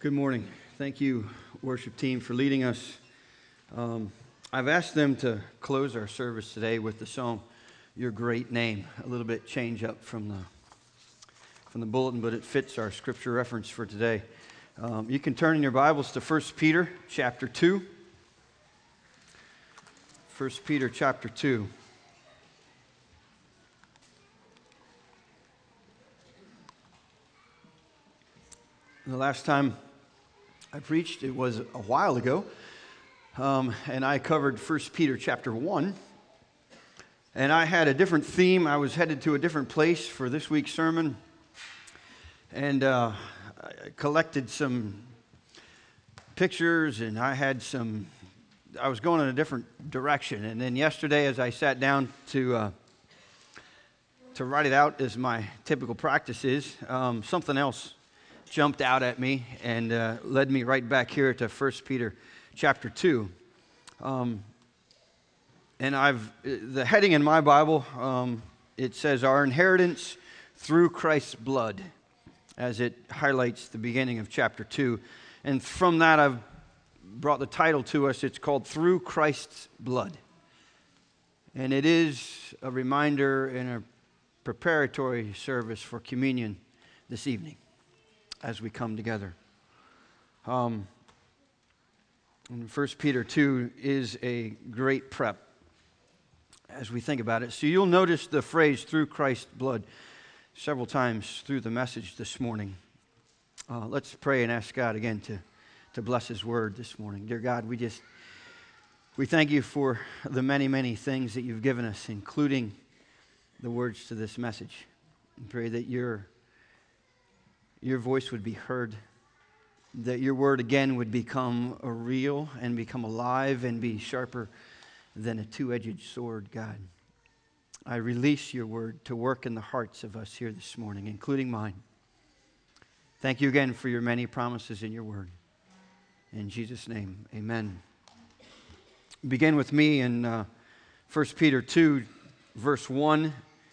Good morning. Thank you, worship team, for leading us. I've asked them to close our service today with the song, Your Great Name. A little bit change up from the bulletin, but it fits our scripture reference for today. You can turn in your Bibles to 1 Peter chapter 2. 1 Peter chapter 2. The last time I preached, it was a while ago, and I covered 1 Peter chapter 1, and I had a different theme. I was headed to a different place for this week's sermon, and I collected some pictures, and I was going in a different direction, and then yesterday as I sat down to write it out as my typical practice is, something else jumped out at me and led me right back here to 1 Peter chapter 2. And the heading in my Bible, it says, Our Inheritance Through Christ's Blood, as it highlights the beginning of chapter 2. And from that, I've brought the title to us. It's called Through Christ's Blood. And it is a reminder and a preparatory service for communion this evening as we come together. 1 Peter 2 is a great prep as we think about it. So you'll notice the phrase, through Christ's blood, several times through the message this morning. Let's pray and ask God again to bless His word this morning. Dear God, we thank you for the many, many things that you've given us, including the words to this message. And pray that your voice would be heard, that your word again would become real and become alive and be sharper than a two-edged sword, God. I release your word to work in the hearts of us here this morning, including mine. Thank you again for your many promises in your word. In Jesus' name, amen. Begin with me in 1 Peter 2, verse 1.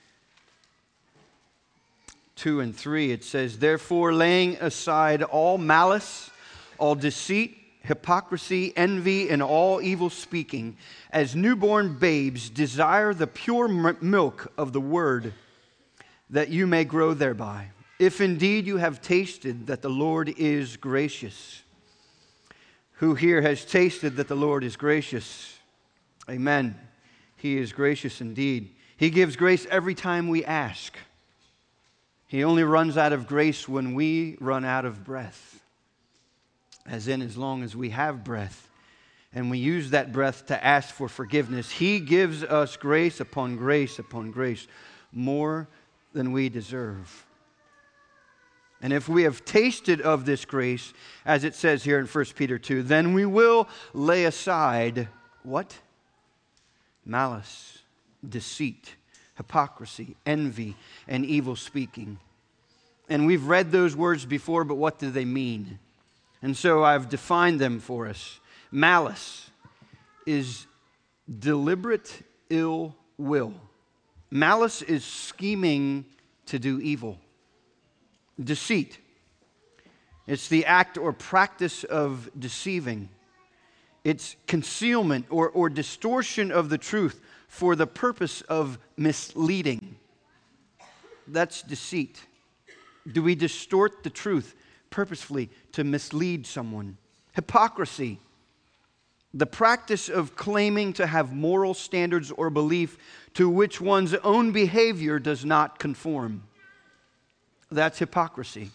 2 and 3, it says, Therefore, laying aside all malice, all deceit, hypocrisy, envy, and all evil speaking, as newborn babes desire the pure milk of the word, that you may grow thereby, if indeed you have tasted that the Lord is gracious. Who here has tasted that the Lord is gracious? Amen. He is gracious indeed. He gives grace every time we ask. He only runs out of grace when we run out of breath. As long as we have breath and we use that breath to ask for forgiveness, He gives us grace upon grace upon grace, more than we deserve. And if we have tasted of this grace, as it says here in 1 Peter 2, then we will lay aside what? Malice, deceit, hypocrisy, envy, and evil speaking. And we've read those words before, but what do they mean? And so I've defined them for us. Malice is deliberate ill will. Malice is scheming to do evil. Deceit. It's the act or practice of deceiving. It's concealment or distortion of the truth for the purpose of misleading. That's deceit. Do we distort the truth purposefully to mislead someone? Hypocrisy. The practice of claiming to have moral standards or belief to which one's own behavior does not conform. That's hypocrisy.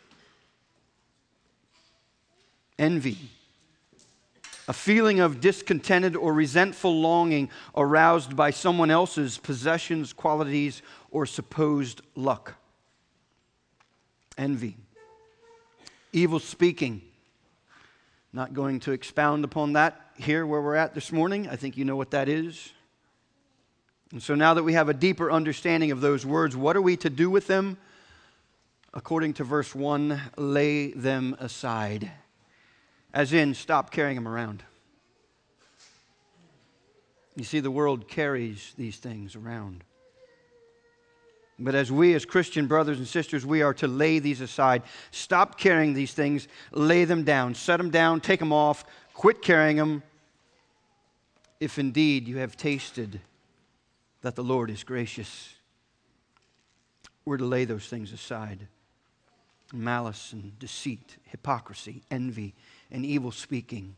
Envy. A feeling of discontented or resentful longing aroused by someone else's possessions, qualities, or supposed luck. Envy. Evil speaking. Not going to expound upon that here where we're at this morning. I think you know what that is. And so now that we have a deeper understanding of those words, what are we to do with them? According to verse 1, lay them aside. As in, stop carrying them around. You see, the world carries these things around. But as we, as Christian brothers and sisters, we are to lay these aside. Stop carrying these things. Lay them down. Set them down. Take them off. Quit carrying them. If indeed you have tasted that the Lord is gracious, we're to lay those things aside. Malice and deceit, hypocrisy, envy, and evil speaking.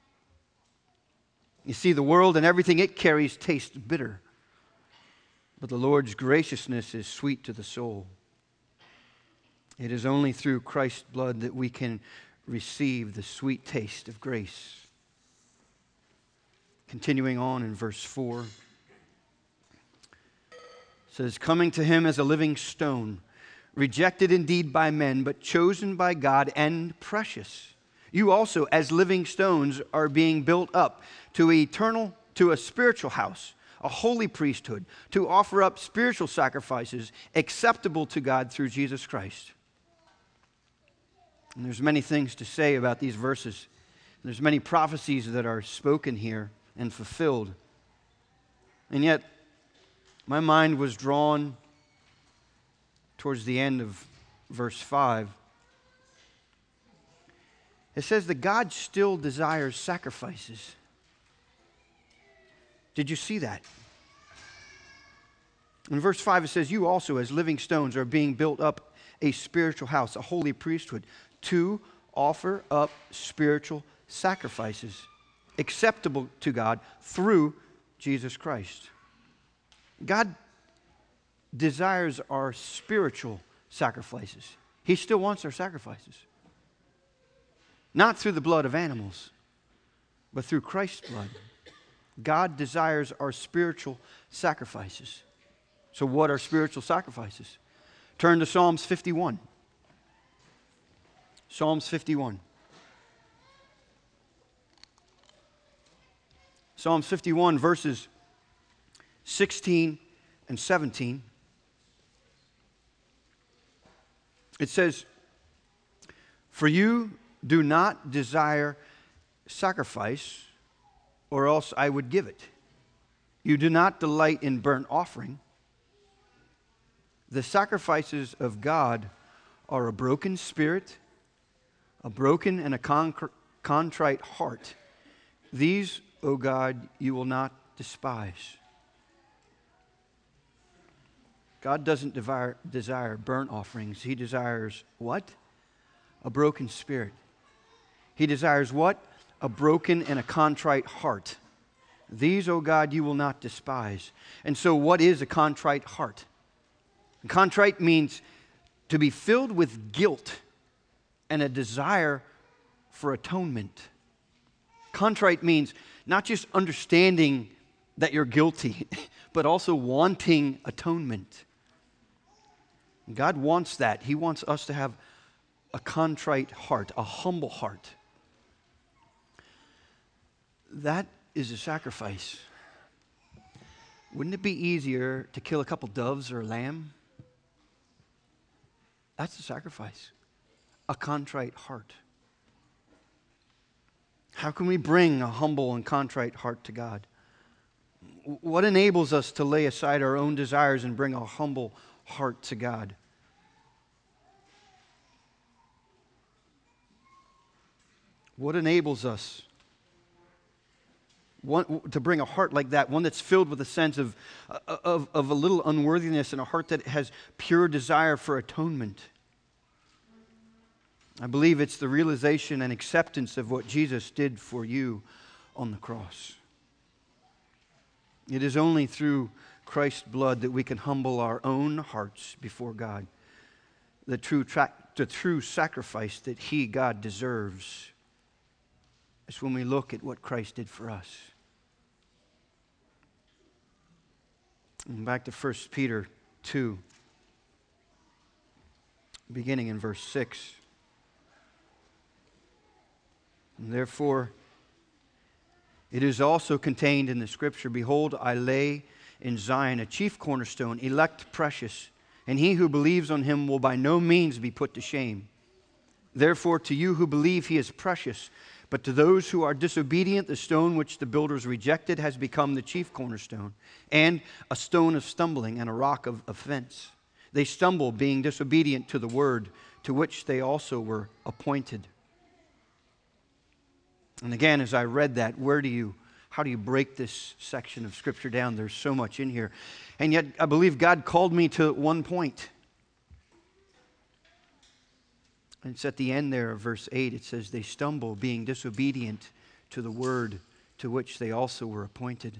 You see, the world and everything it carries tastes bitter. But the Lord's graciousness is sweet to the soul. It is only through Christ's blood that we can receive the sweet taste of grace. Continuing on in verse 4, it says, coming to him as a living stone, rejected indeed by men, but chosen by God and precious. You also, as living stones, are being built up to a spiritual house, a holy priesthood, to offer up spiritual sacrifices acceptable to God through Jesus Christ. And there's many things to say about these verses. There's many prophecies that are spoken here and fulfilled. And yet, my mind was drawn towards the end of verse 5. It says that God still desires sacrifices. Did you see that? In verse 5 it says, you also as living stones are being built up a spiritual house, a holy priesthood, to offer up spiritual sacrifices acceptable to God through Jesus Christ. God desires our spiritual sacrifices. He still wants our sacrifices. Not through the blood of animals, but through Christ's blood. God desires our spiritual sacrifices. So what are spiritual sacrifices? Turn to Psalms 51. Psalms 51. Psalms 51 verses 16 and 17. It says, for you do not desire sacrifice, or else I would give it. You do not delight in burnt offering. The sacrifices of God are a broken spirit, a broken and a contrite heart. These, O God, you will not despise. God doesn't desire burnt offerings. He desires what? A broken spirit. He desires what? A broken and a contrite heart. These, O God, you will not despise. And so what is a contrite heart? Contrite means to be filled with guilt and a desire for atonement. Contrite means not just understanding that you're guilty, but also wanting atonement. God wants that. He wants us to have a contrite heart, a humble heart. That is a sacrifice. Wouldn't it be easier to kill a couple doves or a lamb? That's a sacrifice. A contrite heart. How can we bring a humble and contrite heart to God? What enables us to lay aside our own desires and bring a humble heart to God? What enables us to bring a heart like that, one that's filled with a sense of a little unworthiness and a heart that has pure desire for atonement? I believe it's the realization and acceptance of what Jesus did for you on the cross. It is only through Christ's blood that we can humble our own hearts before God. The true sacrifice that He, God, deserves is when we look at what Christ did for us. And back to 1 Peter 2, beginning in verse 6. And therefore, it is also contained in the Scripture, behold, I lay in Zion a chief cornerstone, elect, precious, and he who believes on him will by no means be put to shame. Therefore, to you who believe, he is precious. But to those who are disobedient, the stone which the builders rejected has become the chief cornerstone, and a stone of stumbling and a rock of offense. They stumble, being disobedient to the word to which they also were appointed. And again, as I read that, how do you break this section of Scripture down? There's so much in here. And yet, I believe God called me to one point. And it's at the end there of verse 8. It says, they stumble, being disobedient to the word to which they also were appointed.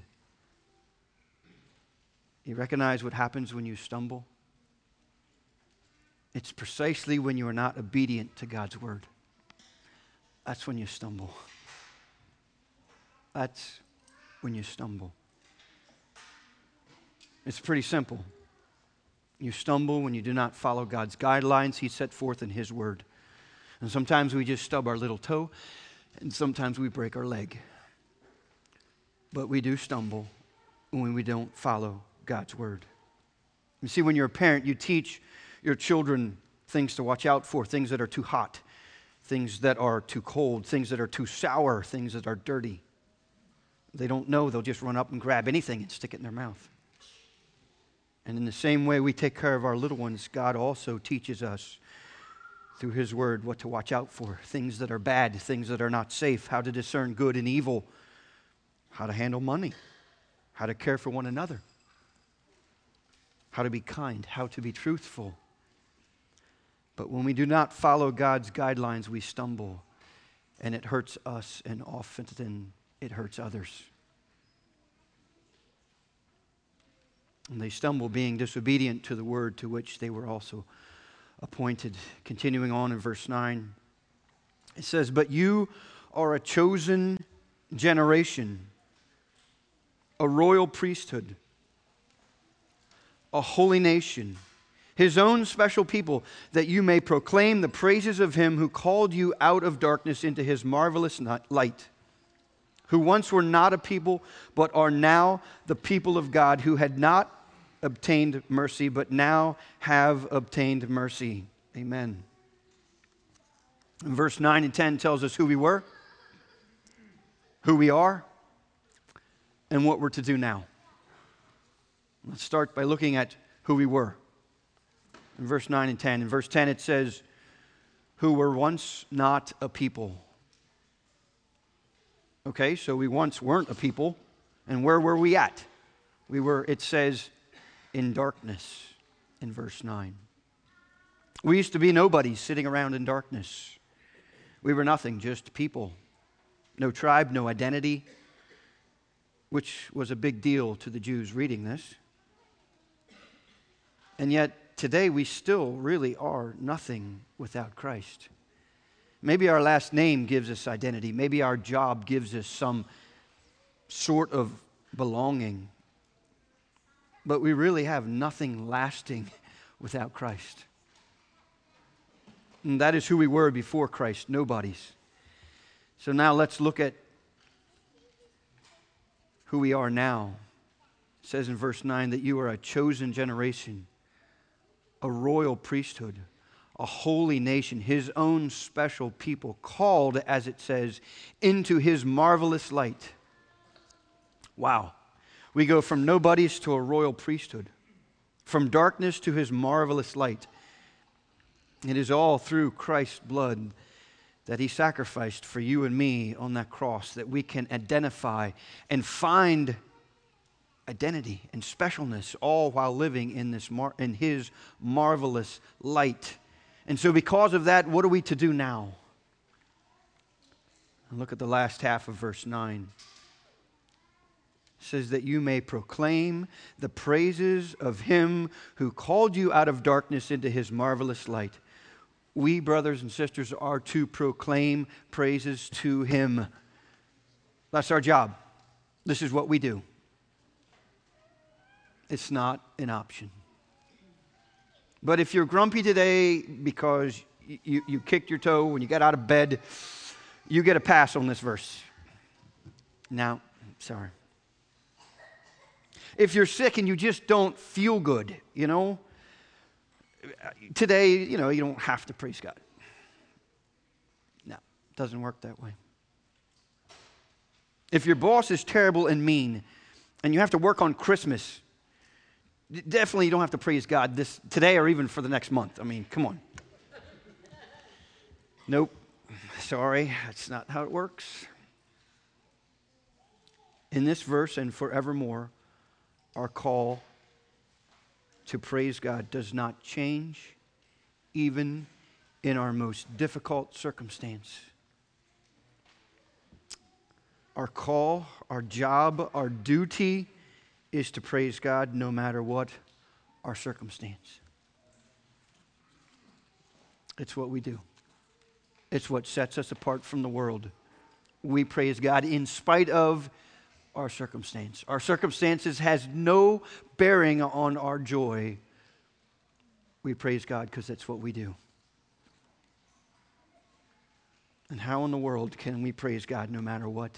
You recognize what happens when you stumble? It's precisely when you are not obedient to God's word. That's when you stumble. That's when you stumble. It's pretty simple. You stumble when you do not follow God's guidelines He set forth in His word. And sometimes we just stub our little toe, and sometimes we break our leg. But we do stumble when we don't follow God's word. You see, when you're a parent, you teach your children things to watch out for, things that are too hot, things that are too cold, things that are too sour, things that are dirty. They don't know, they'll just run up and grab anything and stick it in their mouth. And in the same way we take care of our little ones, God also teaches us through His word what to watch out for, things that are bad, things that are not safe, how to discern good and evil, how to handle money, how to care for one another, how to be kind, how to be truthful. But when we do not follow God's guidelines, we stumble, and it hurts us, and often it hurts others. And they stumble, being disobedient to the word to which they were also appointed. Continuing on in verse 9, it says, but you are a chosen generation, a royal priesthood, a holy nation, His own special people, that you may proclaim the praises of Him who called you out of darkness into His marvelous light, who once were not a people, but are now the people of God, who had not obtained mercy, but now have obtained mercy. Amen. And verse 9 and 10 tells us who we were, who we are, and what we're to do now. Let's start by looking at who we were. In verse 9 and 10. In verse 10 it says, who were once not a people. Okay, so we once weren't a people. And where were we at? We were, it says, in darkness in verse 9. We used to be nobodies sitting around in darkness. We were nothing, just people. No tribe, no identity, which was a big deal to the Jews reading this. And yet, today we still really are nothing without Christ. Maybe our last name gives us identity. Maybe our job gives us some sort of belonging. But we really have nothing lasting without Christ. And that is who we were before Christ, nobodies. So now let's look at who we are now. It says in verse 9 that you are a chosen generation, a royal priesthood, a holy nation, His own special people, called, as it says, into His marvelous light. Wow. We go from nobodies to a royal priesthood, from darkness to His marvelous light. It is all through Christ's blood that He sacrificed for you and me on that cross, that we can identify and find identity and specialness, all while living in His marvelous light. And so because of that, what are we to do now? Look at the last half of verse 9. It says that you may proclaim the praises of Him who called you out of darkness into His marvelous light. We, brothers and sisters, are to proclaim praises to Him. That's our job. This is what we do. It's not an option. But if you're grumpy today because you kicked your toe when you got out of bed, you get a pass on this verse. Now, sorry. If you're sick and you just don't feel good, today, you don't have to praise God. No, it doesn't work that way. If your boss is terrible and mean, and you have to work on Christmas, Definitely you don't have to praise God today or even for the next month. I mean, come on. Nope. Sorry, that's not how it works. In this verse and forevermore, our call to praise God does not change even in our most difficult circumstance. Our call, our job, our duty is to praise God no matter what our circumstance. It's what we do. It's what sets us apart from the world. We praise God in spite of our circumstance. Our circumstances has no bearing on our joy. We praise God because that's what we do. And how in the world can we praise God no matter what?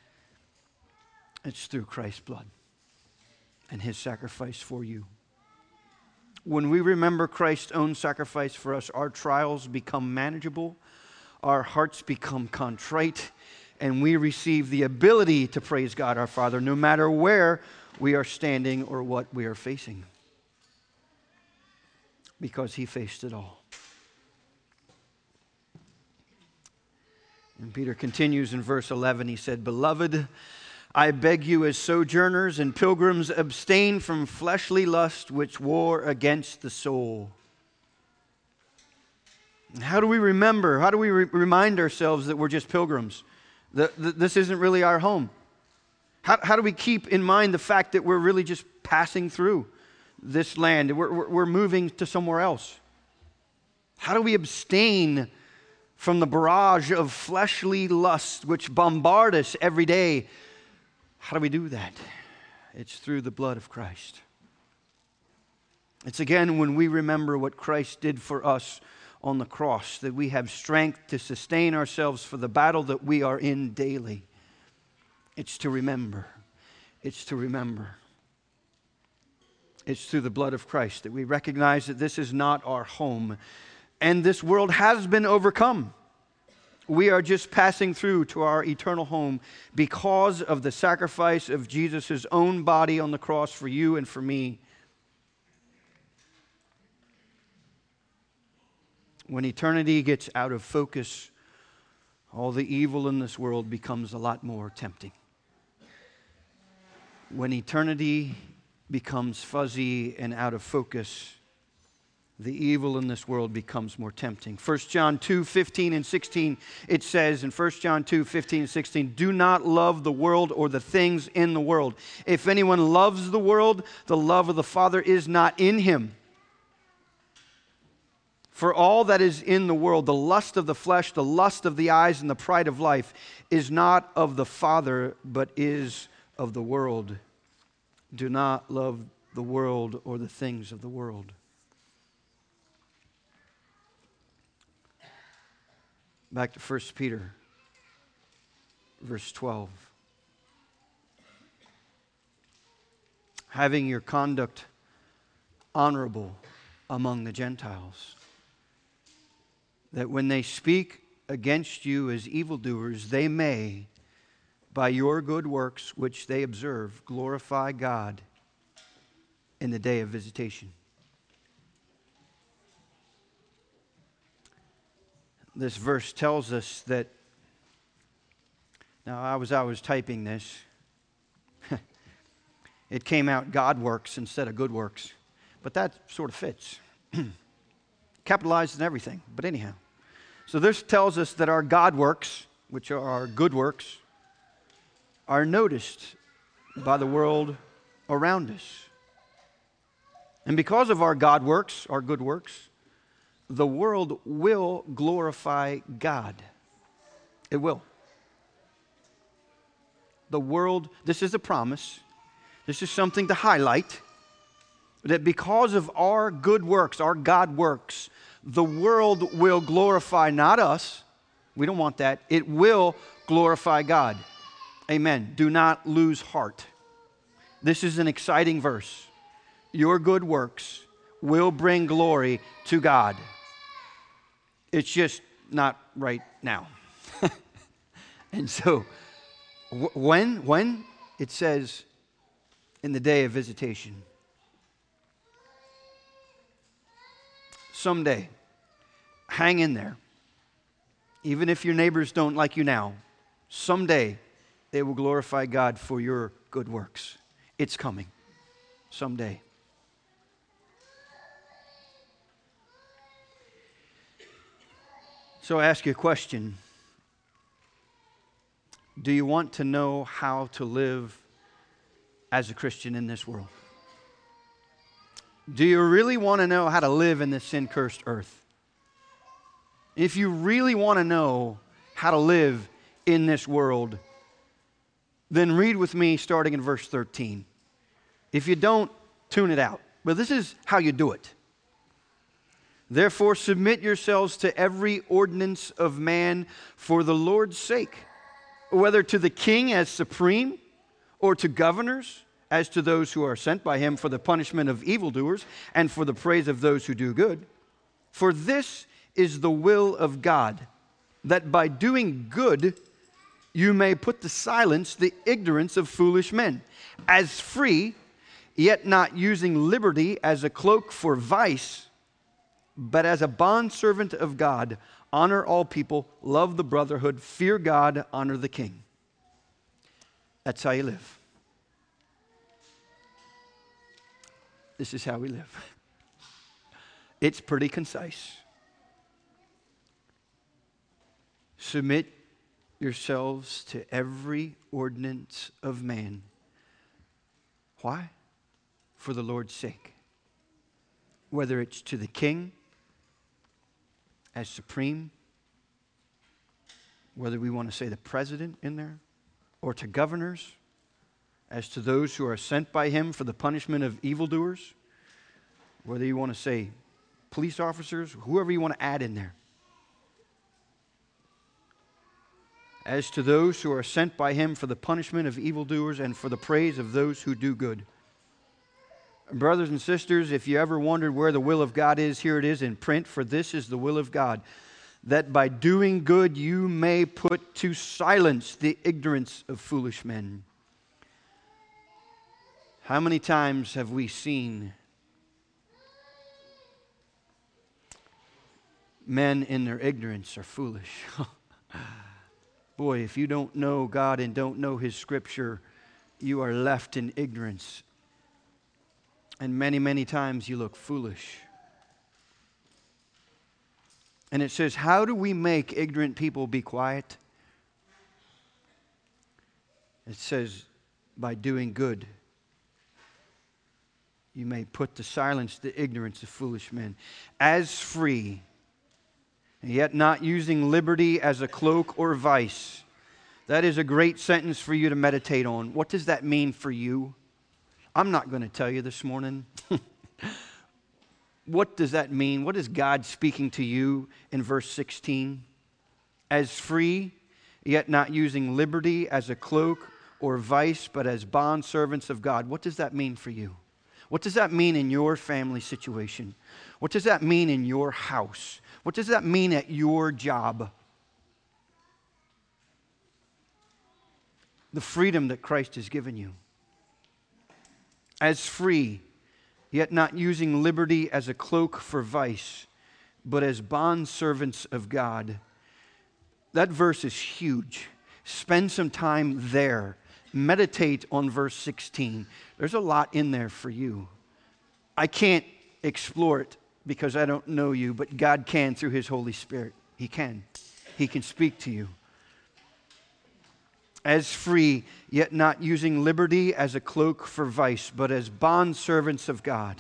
It's through Christ's blood and His sacrifice for you. When we remember Christ's own sacrifice for us, our trials become manageable, our hearts become contrite, and we receive the ability to praise God our Father no matter where we are standing or what we are facing. Because He faced it all. And Peter continues in verse 11. He said, "Beloved, I beg you as sojourners and pilgrims, abstain from fleshly lust which war against the soul." How do we remember? How do we remind ourselves that we're just pilgrims? This isn't really our home. How do we keep in mind the fact that we're really just passing through this land? We're moving to somewhere else. How do we abstain from the barrage of fleshly lust which bombard us every day? How do we do that? It's through the blood of Christ. It's again when we remember what Christ did for us on the cross that we have strength to sustain ourselves for the battle that we are in daily. It's to remember. It's to remember. It's through the blood of Christ that we recognize that this is not our home. And this world has been overcome. We are just passing through to our eternal home because of the sacrifice of Jesus' own body on the cross for you and for me. When eternity gets out of focus, all the evil in this world becomes a lot more tempting. When eternity becomes fuzzy and out of focus, the evil in this world becomes more tempting. 1 John 2:15 and 16, it says in 1 John 2:15 and 16, "Do not love the world or the things in the world. If anyone loves the world, the love of the Father is not in him. For all that is in the world, the lust of the flesh, the lust of the eyes, and the pride of life, is not of the Father, but is of the world. Do not love the world or the things of the world." Back to 1 Peter, verse 12. "Having your conduct honorable among the Gentiles, that when they speak against you as evildoers, they may, by your good works which they observe, glorify God in the day of visitation." This verse tells us that, now I was typing this, it came out God works instead of good works, but that sort of fits. Capitalized and everything, but anyhow. So this tells us that our God works, which are our good works, are noticed by the world around us. And because of our God works, our good works, the world will glorify God. It will. The world, this is a promise, this is something to highlight, that because of our good works, our God works, the world will glorify not us. We don't want that. It will glorify God. Amen. Do not lose heart. This is an exciting verse. Your good works will bring glory to God. It's just not right now. And so, when? It says, in the day of visitation. someday, hang in there. Even if your neighbors don't like you now, someday they will glorify God for your good works. It's coming someday. So I ask you a question. Do you want to know how to live as a Christian in this world? Do you really want to know how to live in this sin-cursed earth? If you really want to know how to live in this world, then read with me starting in verse 13. If you don't, tune it out. But this is how you do it. Therefore, submit yourselves to every ordinance of man for the Lord's sake, whether to the king as supreme, or to governors as to those who are sent by him for the punishment of evildoers and for the praise of those who do good. For this is the will of God, that by doing good you may put to silence the ignorance of foolish men, as free, yet not using liberty as a cloak for vice, but as a bondservant of God. Honor all people, love the brotherhood, fear God, honor the king. That's how you live. This is how we live. It's pretty concise. Submit yourselves to every ordinance of man. Why? For the Lord's sake. Whether it's to the king as supreme, whether we want to say the president in there, or to governors, as to those who are sent by him for the punishment of evildoers, whether you want to say police officers, whoever you want to add in there. As to those who are sent by him for the punishment of evildoers and for the praise of those who do good. Brothers and sisters, if you ever wondered where the will of God is, here it is in print. For this is the will of God, that by doing good you may put to silence the ignorance of foolish men. How many times have we seen men in their ignorance are foolish? Boy, if you don't know God and don't know His Scripture, you are left in ignorance. And many, many times you look foolish. And it says, how do we make ignorant people be quiet? It says, by doing good, you may put to silence the ignorance of foolish men. As free, and yet not using liberty as a cloak or vice. That is a great sentence for you to meditate on. What does that mean for you? I'm not going to tell you this morning. What does that mean? What is God speaking to you in verse 16? As free, yet not using liberty as a cloak or vice, but as bondservants of God. What does that mean for you? What does that mean in your family situation? What does that mean in your house? What does that mean at your job? The freedom that Christ has given you. As free, yet not using liberty as a cloak for vice, but as bondservants of God. That verse is huge. Spend some time there. Meditate on verse 16. There's a lot in there for you. I can't explore it because I don't know you, but God can through His Holy Spirit. He can. He can speak to you. As free, yet not using liberty as a cloak for vice, but as bondservants of God.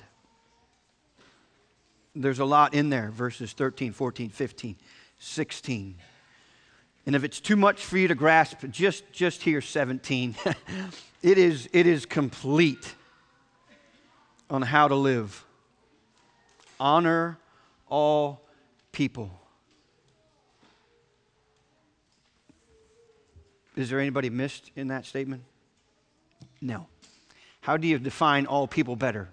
There's a lot in there, verses 13, 14, 15, 16. And if it's too much for you to grasp, just hear 17. It is complete on how to live. Honor all people. Is there anybody missed in that statement? No. How do you define all people better?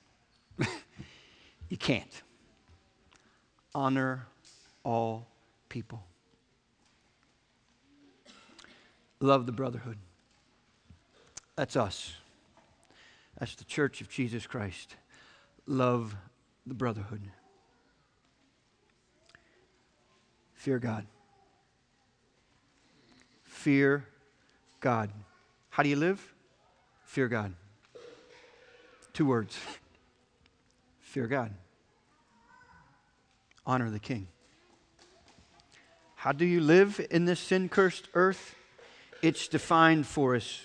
You can't. Honor all people. Love the brotherhood. That's us. That's the Church of Jesus Christ. Love the brotherhood. Fear God. Fear God. How do you live? Fear God. 2 words. Fear God. Honor the King. How do you live in this sin-cursed earth? It's defined for us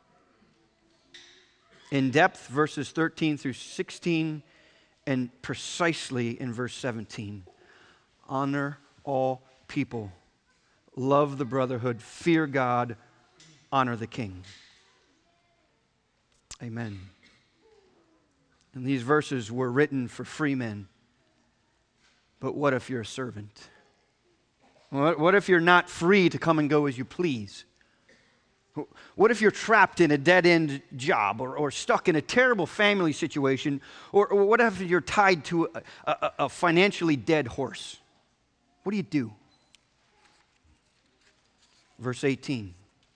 in depth, verses 13 through 16, and precisely in verse 17. Honor all people. Love the brotherhood. Fear God. Honor the King. Amen. And these verses were written for free men. But what if you're a servant? What if you're not free to come and go as you please? What if you're trapped in a dead-end job or stuck in a terrible family situation? Or what if you're tied to a financially dead horse? What do you do? Verse 18.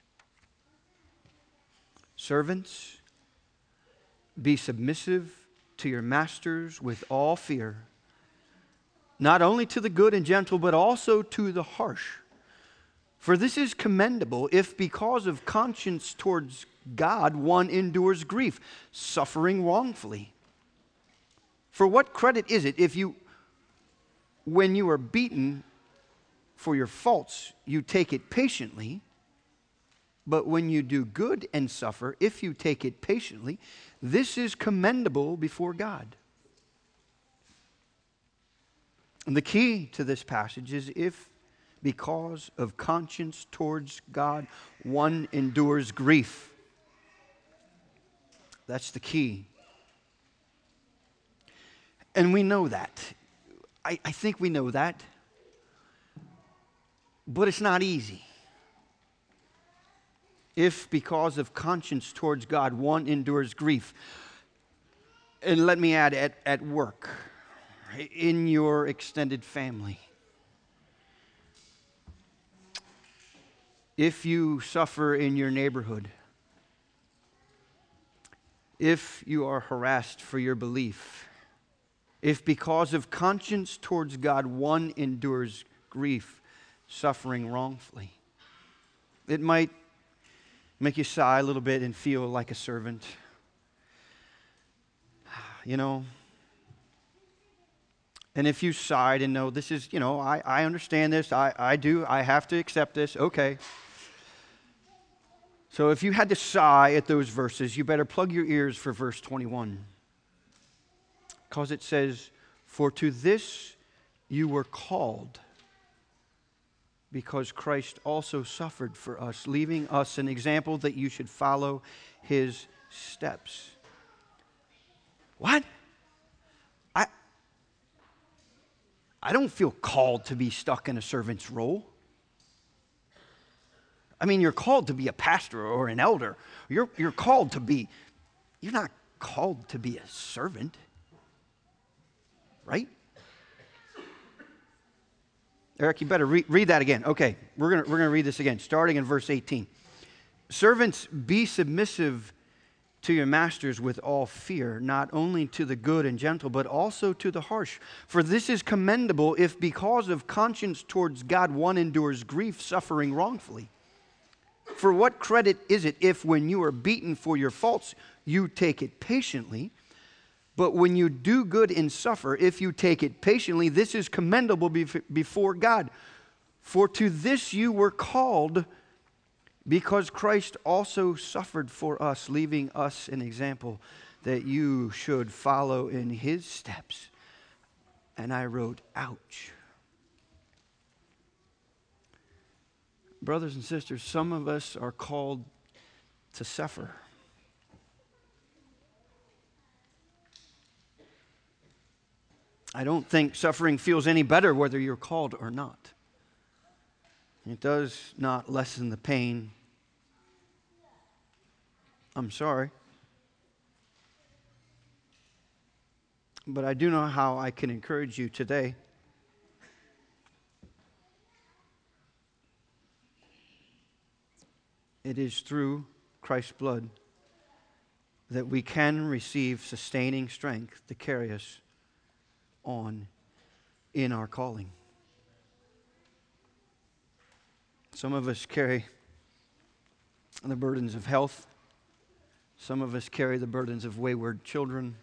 Servants, be submissive to your masters with all fear, not only to the good and gentle, but also to the harsh. For this is commendable if because of conscience towards God one endures grief, suffering wrongfully. For what credit is it if you, when you are beaten for your faults, you take it patiently, but when you do good and suffer, if you take it patiently, this is commendable before God. And the key to this passage is if, because of conscience towards God, one endures grief. That's the key. And we know that. I think we know that. But it's not easy. If, because of conscience towards God, one endures grief. And let me add, at work, in your extended family. If you suffer in your neighborhood, if you are harassed for your belief, if because of conscience towards God one endures grief, suffering wrongfully, it might make you sigh a little bit and feel like a servant. You know, and if you sighed and know this is, I understand this, I do, I have to accept this, okay. So if you had to sigh at those verses, you better plug your ears for verse 21. Because it says, for to this you were called, because Christ also suffered for us, leaving us an example that you should follow his steps. What? I don't feel called to be stuck in a servant's role. I mean, you're called to be a pastor or an elder. You're called to be, you're not called to be a servant, right? Eric, you better read that again. Okay, we're gonna read this again, starting in verse 18. Servants, be submissive to your masters with all fear, not only to the good and gentle, but also to the harsh. For this is commendable if because of conscience towards God one endures grief, suffering wrongfully. For what credit is it if when you are beaten for your faults, you take it patiently? But when you do good and suffer, if you take it patiently, this is commendable before God. For to this you were called, because Christ also suffered for us, leaving us an example that you should follow in his steps. And I wrote, ouch. Brothers and sisters, some of us are called to suffer. I don't think suffering feels any better whether you're called or not. It does not lessen the pain. I'm sorry. But I do know how I can encourage you today. It is through Christ's blood that we can receive sustaining strength to carry us on in our calling. Some of us carry the burdens of health. Some of us carry the burdens of wayward children.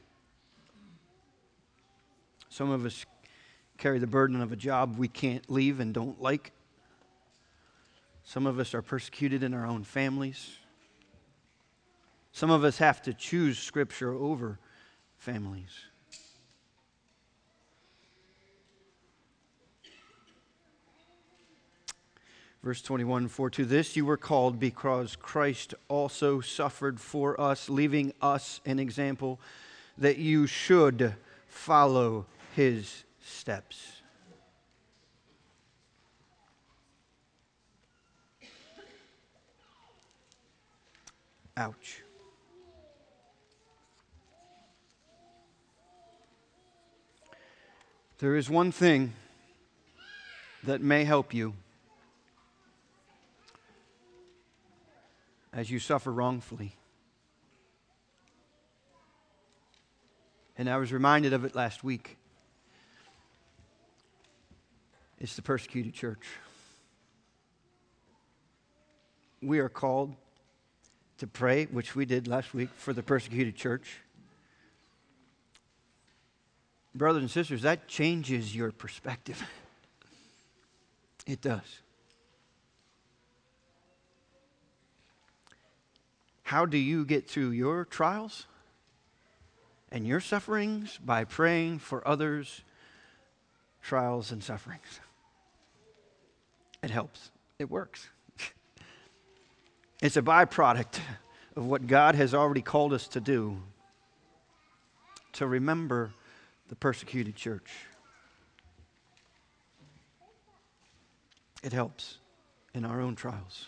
Some of us carry the burden of a job we can't leave and don't like. Some of us are persecuted in our own families. Some of us have to choose Scripture over families. Verse 21, for to this you were called, because Christ also suffered for us, leaving us an example that you should follow his steps. Ouch. There is one thing that may help you as you suffer wrongfully. And I was reminded of it last week. It's the persecuted church. We are called to pray, which we did last week, for the persecuted church. Brothers and sisters, that changes your perspective. It does. How do you get through your trials and your sufferings? By praying for others' trials and sufferings. It helps. It works. It's a byproduct of what God has already called us to do, to remember the persecuted church. It helps in our own trials.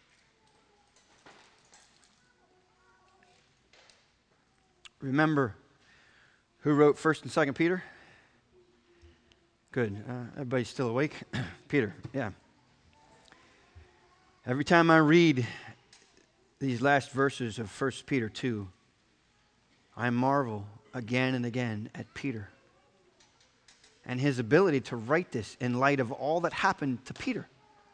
Remember who wrote 1st and 2nd Peter? Good. Everybody's still awake? Peter, yeah. Every time I read these last verses of 1 Peter 2, I marvel again and again at Peter and his ability to write this in light of all that happened to Peter.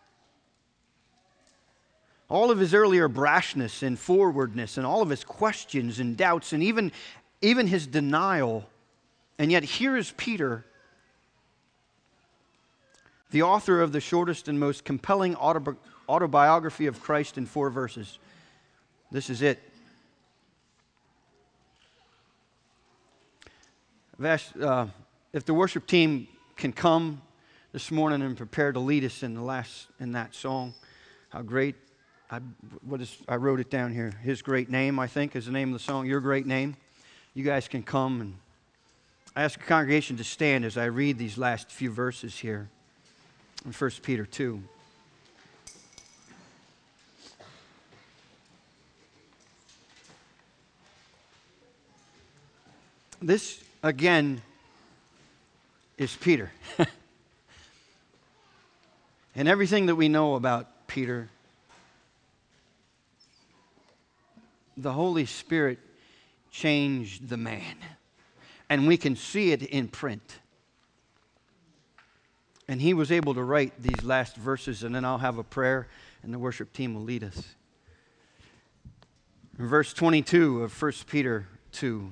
All of his earlier brashness and forwardness and all of his questions and doubts and even his denial. And yet here is Peter, the author of the shortest and most compelling autobiography of Christ in 4 verses. This is it. I've asked if the worship team can come this morning and prepare to lead us in that song. How great. I wrote it down here. His Great Name, I think, is the name of the song. Your Great Name. You guys can come, and I ask the congregation to stand as I read these last few verses here in 1 Peter 2. This, again, is Peter. And everything that we know about Peter, the Holy Spirit changed the man. And we can see it in print. And he was able to write these last verses, and then I'll have a prayer, and the worship team will lead us. In verse 22 of 1 Peter 2,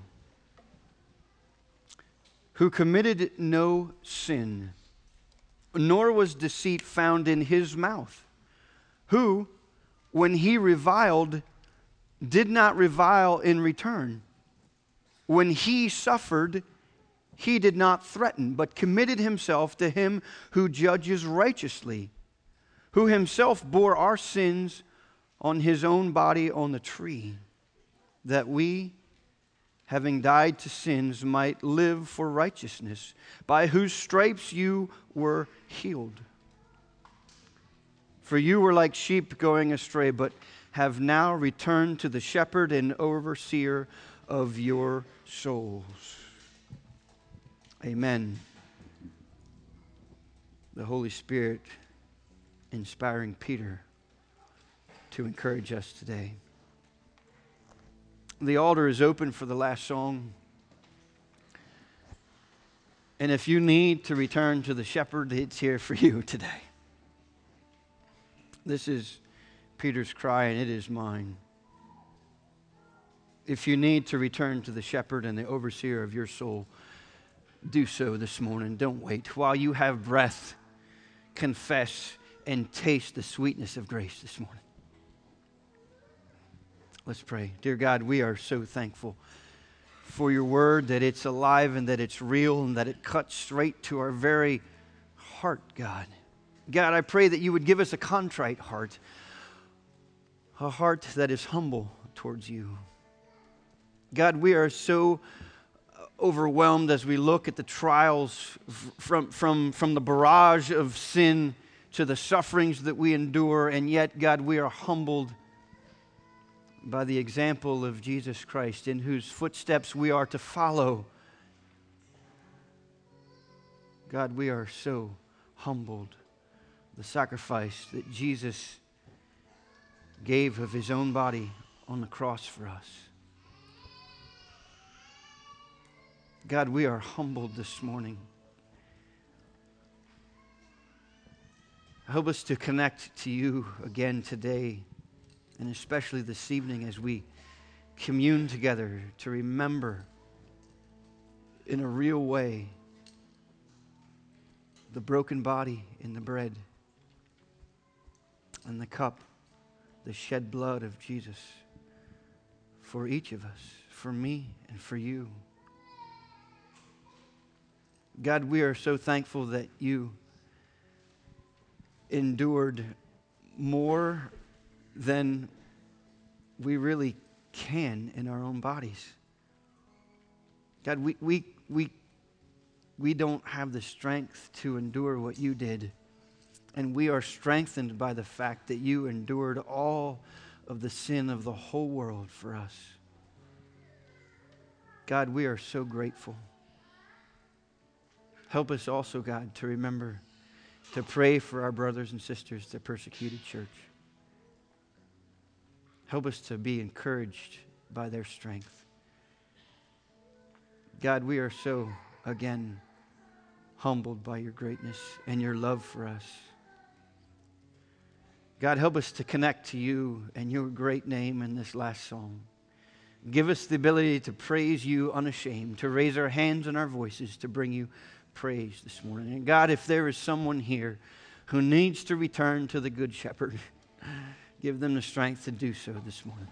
who committed no sin, nor was deceit found in his mouth, who, when he reviled, did not revile in return. When he suffered, he did not threaten, but committed himself to him who judges righteously, who himself bore our sins on his own body on the tree, that we, having died to sins, might live for righteousness, by whose stripes you were healed. For you were like sheep going astray, but have now returned to the shepherd and overseer of your souls. Amen. The Holy Spirit inspiring Peter to encourage us today. The altar is open for the last song. And if you need to return to the shepherd, it's here for you today. This is Peter's cry, and it is mine. If you need to return to the shepherd and the overseer of your soul, do so this morning. Don't wait. While you have breath, confess and taste the sweetness of grace this morning. Let's pray. Dear God, we are so thankful for your word, that it's alive and that it's real and that it cuts straight to our very heart, God. God, I pray that you would give us a contrite heart, a heart that is humble towards you. God, we are so overwhelmed as we look at the trials from the barrage of sin to the sufferings that we endure, and yet, God, we are humbled by the example of Jesus Christ, in whose footsteps we are to follow. God, we are so humbled. The sacrifice that Jesus gave of his own body on the cross for us. God, we are humbled this morning. Help us to connect to you again today, and especially this evening as we commune together to remember in a real way the broken body in the bread and the cup, the shed blood of Jesus for each of us, for me and for you. God, we are so thankful that you endured more than we really can in our own bodies. God, we don't have the strength to endure what you did. And we are strengthened by the fact that you endured all of the sin of the whole world for us. God, we are so grateful. Help us also, God, to remember to pray for our brothers and sisters, the persecuted church. Help us to be encouraged by their strength. God, we are so, again, humbled by your greatness and your love for us. God, help us to connect to you and your great name in this last song. Give us the ability to praise you unashamed, to raise our hands and our voices to bring you praise this morning. And God, if there is someone here who needs to return to the Good Shepherd, give them the strength to do so this morning.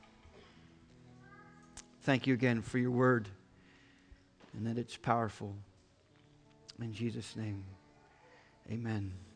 Thank you again for your word and that it's powerful. In Jesus' name, amen.